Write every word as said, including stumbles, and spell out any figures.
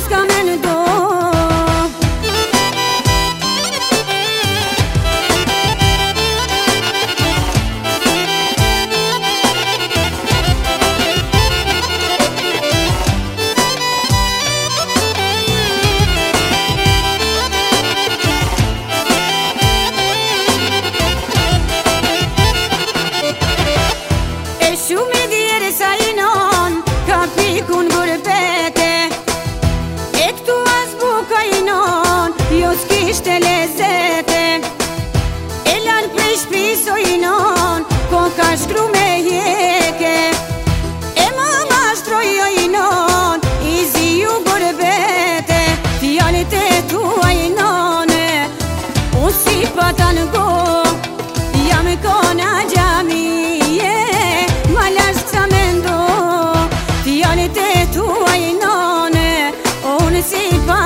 s'ka mendo. Shumë i djerë sa i non, ka pikun gurbete. E këtu as buka i non, jo s'kishte lezete. E lanë prej shpiso i non, ko ka shkru me jeke. E mama shtrojo i non, i ziju gurbete. Fjallit e tua i none, unë si pata në go, jam e kona gjami. Fjallit e tua i none, unë si pa